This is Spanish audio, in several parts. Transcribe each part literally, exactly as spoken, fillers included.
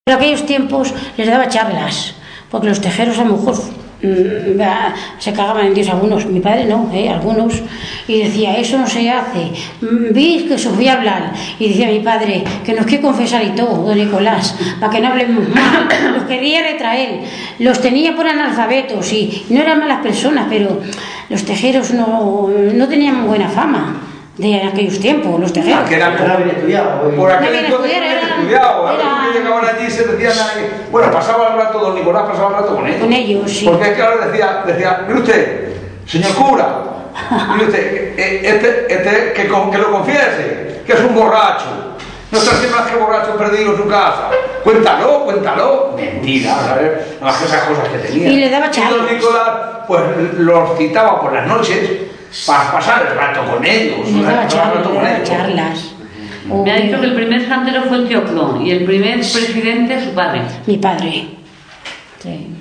En aquellos tiempos les daba charlas, porque los tejeros a lo mejor mmm, se cagaban en Dios algunos, mi padre no, ¿eh? Algunos, y decía, eso no se hace, vi que se fui a hablar, y decía mi padre, que nos quiere confesar y todo, don Nicolás, para que no hablemos mal, los quería retraer, los tenía por analfabetos, y no eran malas personas, pero los tejeros no, no tenían buena fama. De aquellos tiempos, los tejeros. Que eran por haber estudiado. Por aquel entonces no habían estudiado. A veces que llegaban allí se decían, bueno, pasaba el rato, don Nicolás pasaba el rato con ellos. Con ellos, sí. Porque es que ahora decía, decía, mire usted, señor cura, mire usted, este, este, que, que lo confiese, que es un borracho. No está haciendo más que borracho perdido en su casa. Cuéntalo, cuéntalo. Mentira, ¿sabes? No, esas cosas que tenía. Y le daba charlas. Y don Nicolás, pues los citaba por las noches para pasar el rato con ellos. Le daba charlas, le daba charlas. Me ha dicho que el primer santero fue el tío Clon y el primer presidente su padre. Mi padre. Sí.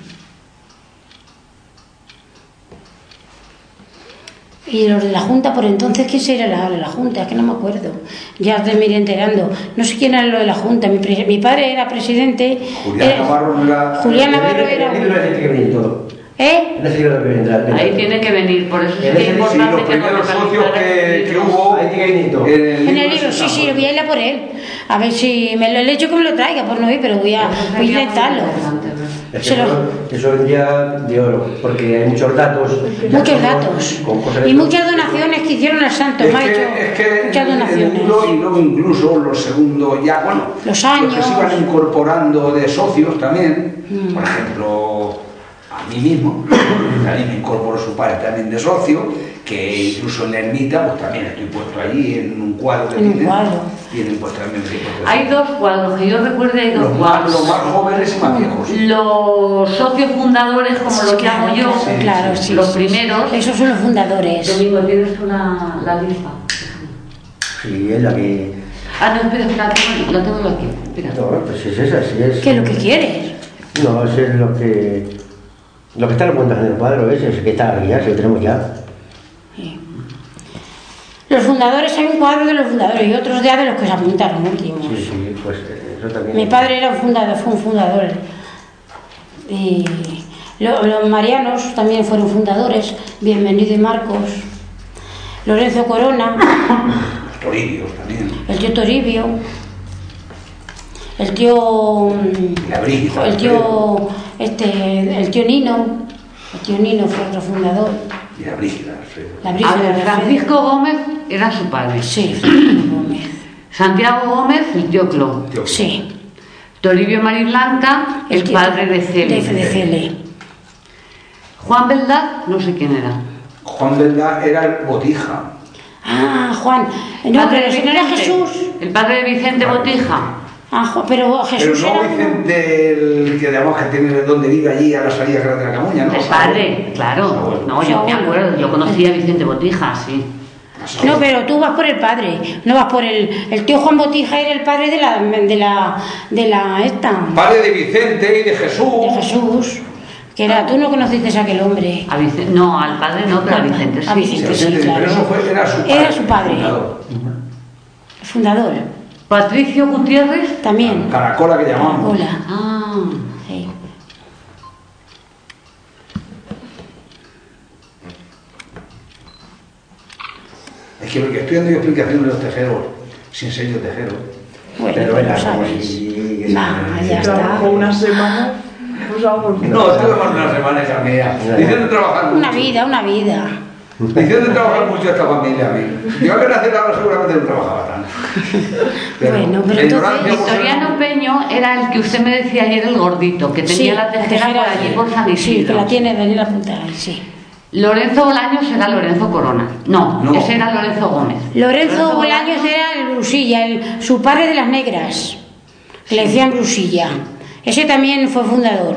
Y los de la Junta, por entonces, ¿quién era la de la Junta? Es que no me acuerdo. Ya te me iré enterando. No sé quién era lo de la Junta. Mi, mi padre era presidente. Julián era, Navarro no era... Julián Navarro era... ¿Eh? Ahí tiene que venir, por eso es que es importante sí, los primeros socios que, que hubo ahí tiene que venir en el, en el libro, sí, sí, voy a ir a por él. A ver si me lo he hecho que me lo traiga, por no ir, pero voy a, voy a intentarlo. Es que eso, eso vendría de oro, porque hay muchos datos. Muchos datos. Y muchas donaciones que hicieron al santo. Es me ha que, hecho es que muchas donaciones. El libro, y luego incluso los segundos, ya, bueno, los años. Los que se iban incorporando de socios también, mm. por ejemplo, a mí mismo, también me incorporó su padre también de socio, que incluso en la ermita, pues también estoy puesto allí en un cuadro de en un cuadro. Tienen pues también hay dos cuadros, que yo recuerde hay dos los cuadros. Más, los más jóvenes y más viejos. Los socios fundadores, como los claro, llamo yo, sí, claro, sí, los sí, primeros. Esos son los fundadores. Domingo, tienes tú la, la lista. Sí, es la que... Ah, no, espera, espera, la tengo yo aquí. Espera. No, pues es esa, sí es... ¿Qué es lo que quieres? No, eso es lo que... Lo que está en cuentas en el cuadro ese, ese que está aquí, ya, se lo tenemos ya. Sí. Los fundadores, hay un cuadro de los fundadores y otros ya de los que se apuntaron últimos. Sí, sí, pues eso también. Mi padre era un fundador, fue un fundador. Y lo, los marianos también fueron fundadores, Bienvenido y Marcos, Lorenzo Corona, los Toribios también. El tío Toribio, el tío, Brigida, el tío, este, el tío Nino, el tío Nino fue otro fundador. Y la Brígida, la Brígida. A ver, Francisco Gómez era su padre. Sí, Francisco Gómez. Santiago Gómez, el tío Clon. Sí. Toribio Mariblanca, el, el padre de Cele. De, de Cele. Juan Beldad, no sé quién era. Juan Beldad era el Botija. Ah, Juan. No, pero si no era Jesús. El padre de Vicente vale. Botija. Ah, pero Jesús pero no era Vicente, el que digamos que tiene donde vive allí a la salida de la Camuña, ¿no? El padre, claro. No, yo me acuerdo, yo conocí a Vicente Botija, sí. No, pero tú vas por el padre, no vas por el... El tío Juan Botija era el padre de la... de la... de la... esta... Padre de Vicente y de Jesús. De Jesús. Que era... Tú no conociste a aquel hombre. A Vicente, no, al padre no, pero a Vicente sí. A Vicente sí, sí, claro. Pero eso fue, era su padre. Era su padre. Fundador. El fundador. Patricio Gutiérrez. También. Caracola que llamamos. Caracola. Ah. Sí. Es que lo que estoy dando yo explicaciones de los tejeros, sin ser yo tejero. Bueno, pero pero era sabes. si... Nah, ya está. Una semana, pues vamos. No, estuve más de una semana esa mía. Dicen de trabajar mucho. Una vida, una vida. Dicen de trabajar mucho esta familia a mí. Yo a que nacer ahora seguramente no trabajaba tanto. Pero, bueno, pero entonces... Victoriano Peño era el que usted me decía ayer, el gordito, que tenía sí, la tejera, tejera por allí por San Isidro. Sí, que la tiene Daniela Puntal, sí. Lorenzo Bolaños era Lorenzo Corona. No, no, ese era Lorenzo Gómez. Lorenzo, Lorenzo Bolaños era el Brusilla, el, su padre de las negras, que le decían Brusilla. Ese también fue fundador.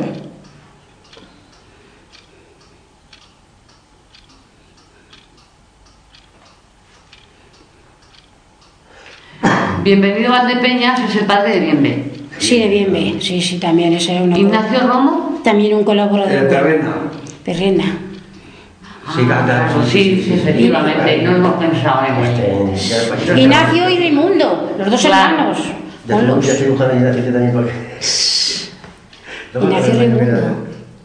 Bienvenido Valdepeñas es el padre de Bienve. Sí, de Bienve, sí, sí, también ese era una... Ignacio Romo. También un colaborador. De Terrena. Perrena. Sí, canta. Ah, sí, sí, efectivamente, no hemos pensado en esto. Ignacio y Raimundo, los dos claro. hermanos. Ya tengo que hacer un jardín de también porque... Ignacio Raimundo.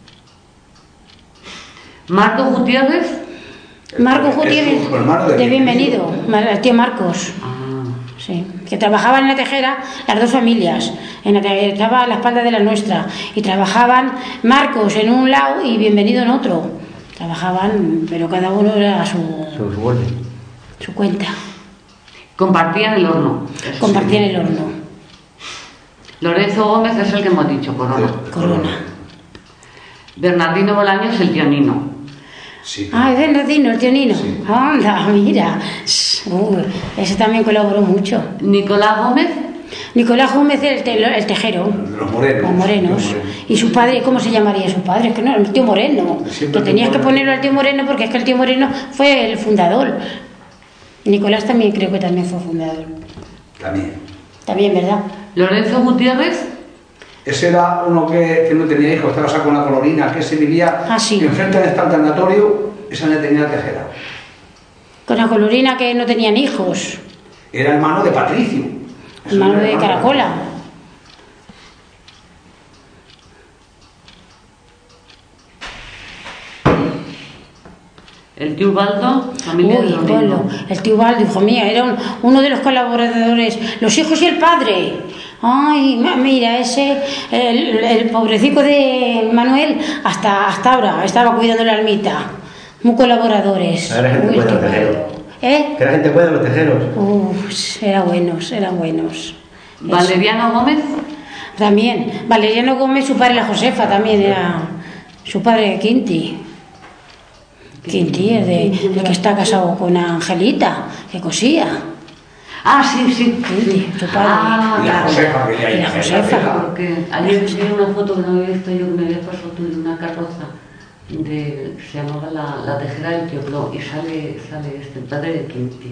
Marco Gutiérrez. Marco Gutiérrez, de Bienvenido, el tío Marcos. Ah. Sí, que trabajaban en la tejera las dos familias, en la que estaba a la espalda de la nuestra, y trabajaban Marcos en un lado y Bienvenido en otro. Trabajaban, pero cada uno era a su, Su, su orden. su cuenta. Compartían el horno. Compartían el horno. Lorenzo Gómez es el que hemos dicho, Corona. Corona. Bernardino Bolaños, el tío Nino. Sí. Ah, es Bernardino, el tío Nino. Sí. Anda, mira. Uy, ese también colaboró mucho. Nicolás Gómez. Nicolás Gómez, el, te- el tejero. Los morenos. Los morenos. Los morenos. Y su padre, ¿cómo se llamaría su padre? Es que no, el tío Moreno. Siempre Que tenías que Moreno. ponerlo al tío Moreno porque es que el tío Moreno fue el fundador. Nicolás también creo que también fue fundador. También. También, ¿verdad? Lorenzo Gutiérrez. Ese era uno que, que no tenía hijos, estaba sacando una colorina, que se vivía Ah, sí. enfrente de este alternatorio, esa no tenía la tejera. Con la colorina que no tenían hijos. Era hermano de Patricio. Hermano Ese de era Caracola. El tío Ubaldo, familia Uy, de los bueno, Nino. el tío Ubaldo, hijo mío, era un- uno de los colaboradores, los hijos y el padre. Ay, ma- mira, ese, el, el pobrecico de Manuel, hasta, hasta ahora estaba cuidando la ermita. Muy colaboradores. Era gente Uy, buena, tío los tejeros. Ubaldo. ¿Eh? Que la gente buena los tejeros. Uf, eran buenos, eran buenos. Valeriano Gómez. También, Valeriano Gómez, su padre, la Josefa, también era su padre Quinti. Quinti es de, el que está casado con Angelita, que cosía. Ah, sí, sí. Quinti, sí. su padre. Ah, Y la claro. Josefa, que ya Y la ya- Josefa. ya- Porque ayer vi una foto que no había visto yo, que me había pasado tú, de una carroza de, se llamaba la, la tejera del tío Cló, y sale, sale este, el padre de Quinti.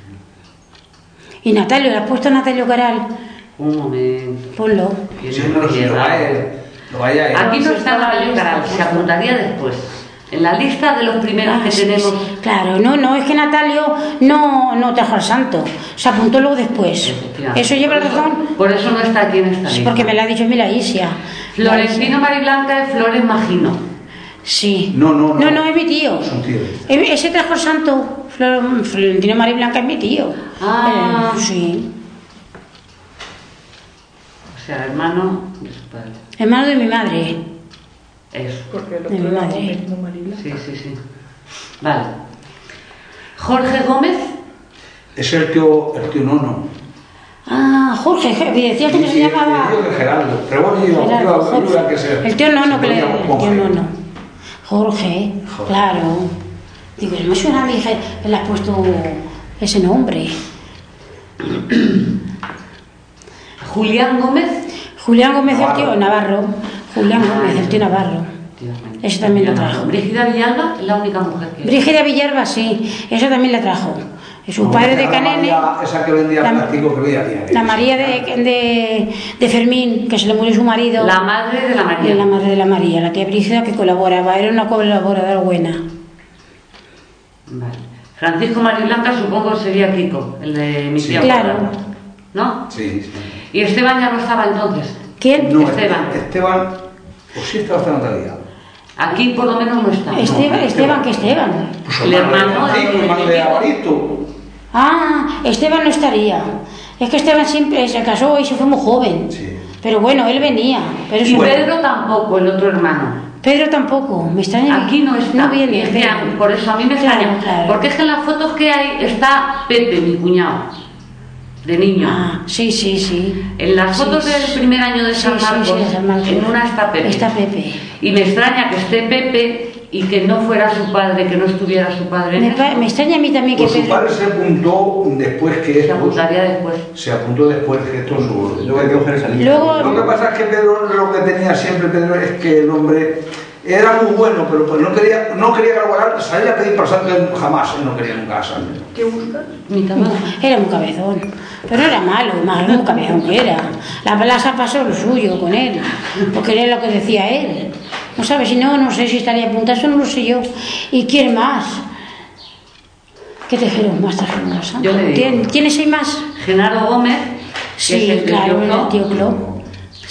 Y Natalio, ¿le has puesto a Natalio Caral? Un momento. Ponlo. Tiene Sí, un no, si lo va a llegado. él, lo vaya a él. Aquí no está Natalio Caral, se apuntaría después. En la lista de los primeros Ah, que sí, tenemos. sí. Claro, no, no, es que Natalio no, no trajo al santo, se apuntó luego después. Efectivamente. Eso lleva Por eso- razón, Por eso no está aquí en esta sí, lista. porque me lo ha dicho mira Isia. Florentino Mariblanca de Flores Magino. Sí. No, no, no. No, no, es mi tío. Es un tío. E- Ese trajo al santo, Flor- Florentino Mariblanca es mi tío. Ah. Eh, sí. O sea, hermano de su padre. Hermano de mi madre. Eso. Porque el De mi otro era madre. Gómez, no Maribla. Sí, sí, sí. Vale. Jorge Gómez. Es el tío, el tío Nono. Ah, Jorge, je- me decía que Sí, se sí, llamaba. el tío de Gerardo. Pero bueno, yo, Gerardo, yo, yo, Jorge. iba a que se- El tío Nono se que le. ponía El con tío Jorge. Nono. Jorge, Jorge. claro. Digo, no me suena a mí que le has puesto ese nombre. Julián Gómez. Julián Gómez, el Navarro. tío Navarro. Julián Gómez, el tío Navarro. Ese también lo trajo. Brígida Villalba es la única mujer que. Brígida Villalba, sí, eso también la trajo. Y su No, padre de la Canene, María, esa que vendía la- plástico que veía aquí. la María de, de, de Fermín, que se le murió su marido. La madre de la Y María. la madre de la María, la tía Brígida, que colaboraba, era una colaboradora buena. Vale. Francisco Mariblanca supongo sería Kiko, el de mi Sí. tía. Claro. ¿No? Sí, sí. Y Esteban ya no estaba entonces. ¿Quién? No, Esteban. Esteban, pues sí estaba hasta Natalia. Aquí por lo menos no está. Esteban, no, Esteban, ¿qué Esteban? Pues El hermano de- Francisco, hermano de Avarito. Ah, Esteban no estaría. Es que Esteban siempre se casó y se fue muy joven. Sí. Pero bueno, él venía. Pero Y su- Pedro tampoco, el otro hermano. Pedro tampoco, me extraña. Aquí no está. No viene. Y es que Pedro. a- por eso a mí me Claro, extraña. claro. Porque es que en las fotos que hay está Pepe, mi cuñado, de niño. Ah, sí, sí, sí. En las Sí, fotos sí. del primer año de Sí, San sí, sí, Marcos, de San Marcos. en una está Pepe. Está Pepe. Y me extraña que esté Pepe y que no fuera su padre, que no estuviera su padre en Me, eso. pa- me extraña a mí también que Pues su Pedro. padre se apuntó después que Se esto. apuntaría después. Se apuntó después que esto su. Luego hay que coger esa lista. Luego- Lo que pasa es que Pedro, lo que tenía siempre Pedro es que el hombre era muy bueno, pero pues no quería, no quería colaborar, salir a pedir para santo jamás, él no quería nunca santo. ¿Qué buscas? Mi camarada. Era muy cabezón, pero no era malo, más muy cabezón que era. La plaza pasó lo suyo con él, porque era lo que decía él. No sabes, si no, no sé si estaría apuntado, eso no lo sé yo. ¿Y quién más? ¿Qué tejeros más trajimos? Yo le digo. ¿Tien- ¿Tienes ahí más? Genaro Gómez, que es Sí, el del claro, tío el Cló. tío Cló.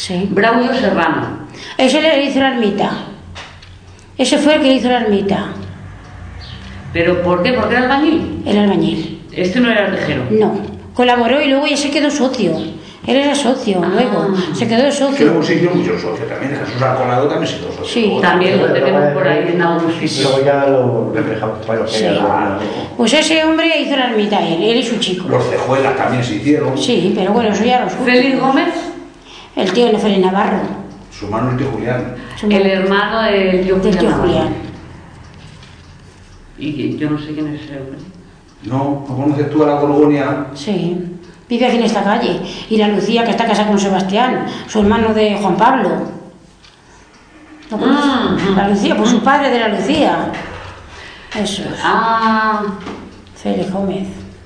Sí. Braulio Serrano. Ese le hizo la ermita. Ese fue el que le hizo la ermita. ¿Pero por qué? ¿Porque era albañil? El albañil. Este no era el tejero. No. Colaboró y luego ya se quedó socio. Él era socio, Ah. luego. Se quedó Que socio. luego se hicieron muchos socios también. Jesús Arcolado también se hizo socio. Sí. También lo Pero tenemos luego por ahí en algún Luego sitio. ya lo reflejamos para lo que Sí. era. Pues ese hombre hizo la ermita, él, él y su chico. Los Cejuelas también se hicieron. Sí, pero bueno, eso ya lo supo. Félix Gómez, El tío de Félix Navarro. Su mano el tío Julián. Su el madre- hermano del tío del tío Julián. Julián. Y que yo no sé quién es ese hombre. No, ¿no conoces tú a la Gorgonia? Sí. Vive aquí en esta calle. Y la Lucía, que está casada con Sebastián, su hermano de Juan Pablo. ¿No conoces? Mm, mm. La Lucía, pues su padre de la Lucía. Eso es. Ah, Félix Gómez.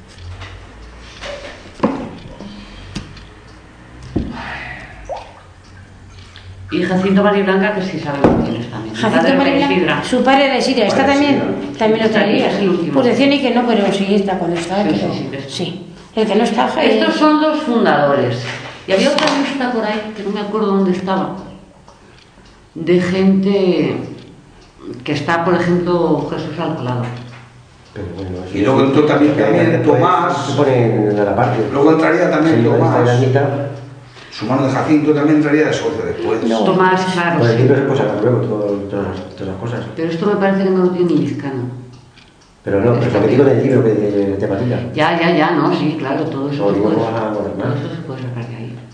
y Jacinto Mariblanca, que sí sabemos quién es también. Jacinto Padre de Marina, Isidra. su padre era Isidra. ¿Está Padre de también? Isidra. También lo Está aquí, traía. es el último. Pues decía ni que no, pero sí está cuando está. Sí, pero- sí, sí, que está. sí. El que no está... eh, Estos son los fundadores. Y había otra lista por ahí, que no me acuerdo dónde estaba, de gente que está, por ejemplo, Jesús Alcolado. Pero bueno, Y luego entró también- que también después Tomás. Se pone a la parte. Luego entraría también Sí, Tomás. esta ermita. Su mano de Jacinto también entraría de socio después. No. Tomás, claro. Con el sí. libro se puede sacar luego todo- todas, todas las cosas. Pero esto me parece que no lo tiene ni Vizcano. Pero no, pero lo que digo del libro que de, de temática. Ya, ya, ya, no, sí, claro, todo eso No, se digo, puede, no vas a gobernar. todo eso se puede sacar de ahí.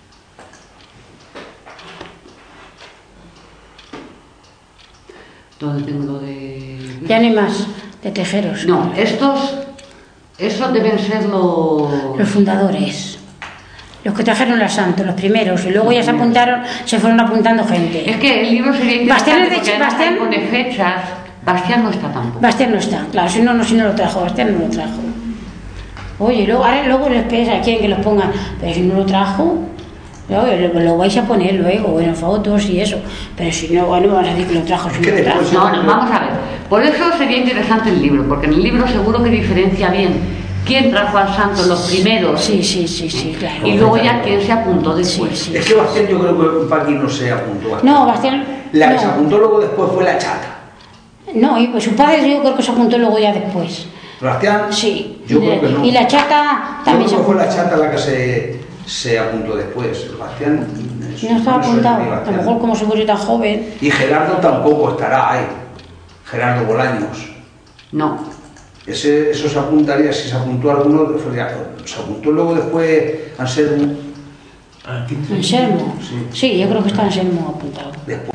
¿Dónde tengo lo de...? Ya no hay más de tejeros. No, estos, esos deben ser los... Los fundadores. Los que trajeron la Santo, los primeros. Y luego ya se apuntaron, se fueron apuntando gente. Es que el libro sería Bastián interesante es de porque Ch- además Bastián- ahí pone fechas. Bastián no está tampoco. Bastián no está, claro, si no, no, si no lo trajo, Bastián no lo trajo. Oye, luego, ahora luego les pesa, quieren que los pongan, pero si no lo trajo, luego lo, lo vais a poner luego, en fotos y eso. Pero si no, bueno, vamos a decir que lo trajo, si Es que no lo trajo. después- No, no, vamos a ver. Por eso sería interesante el libro, porque en el libro seguro que diferencia bien quién trajo al santo los primeros Sí, sí, sí, sí, claro. y luego ya quién se apuntó Sí, después. sí. Es que Bastián yo creo que Paqui no se apuntó. Bastián. No, Bastián. La que se no. apuntó luego después fue la chata. No, y pues su padre yo creo que se apuntó luego ya después. Bastián, Sí. yo creo que no. Y la chata Yo también se creo que fue la apuntó. chata la que se, se apuntó después. Bastián No estaba me suena apuntado. a mí, A lo Bastián. mejor como se murió tan joven. Y Gerardo tampoco estará ahí. Gerardo Bolaños. No. Ese, eso se apuntaría, si se apuntó alguno, fue ya- se apuntó luego después Anselmo. Anselmo. Sí. Sí, yo creo que está Anselmo apuntado. Después.